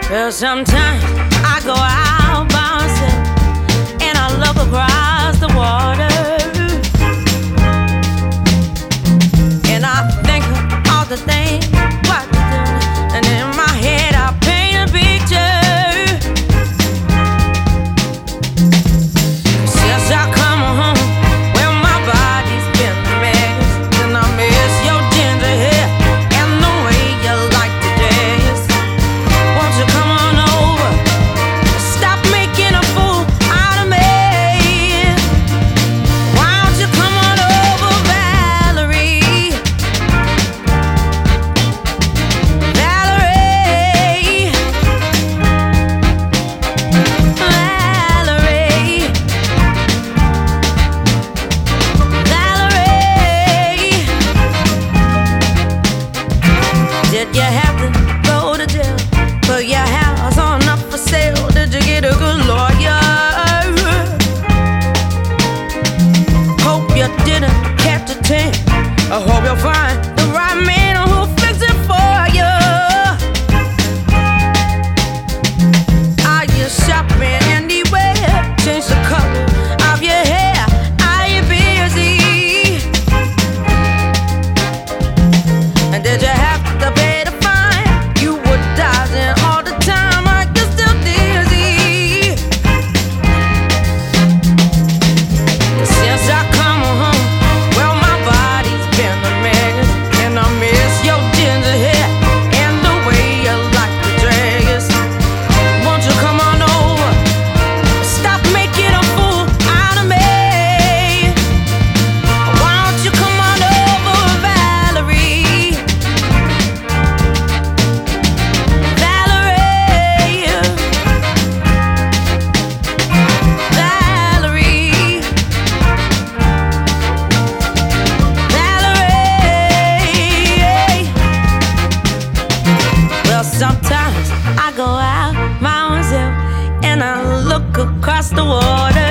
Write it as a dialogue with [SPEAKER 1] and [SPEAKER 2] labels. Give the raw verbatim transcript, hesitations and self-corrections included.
[SPEAKER 1] Well, sometimes I go out by myself and I look across the water, and I think of all the things what to do, and in my head I paint a picture. Since I come home, well, my body's been a mess, and I miss your ginger hair and the way you like to dance. Won't you come on over? Stop making a fool out of me. Why don't you come on over, Valerie? Valerie, Valerie, Valerie. Did you have to go to jail? Put your house on up for sale? Did you get a good lawyer? Hope you didn't catch a tan. I hope you'll find the right man who'll fix it for you. Are you shopping anywhere? Change the color of your hair. Are you busy? And did you have to pay the fine? You were dodging all the time. Are you still dizzy? Since I come home, well, my body's been a mess, and I miss your ginger hair and the way you like to dress. Won't you come on over? Stop making a fool out of me. Why don't you come on over, Valerie? Valerie, Valerie, Valerie. Well, sometimes I go out by myself and I look across the water,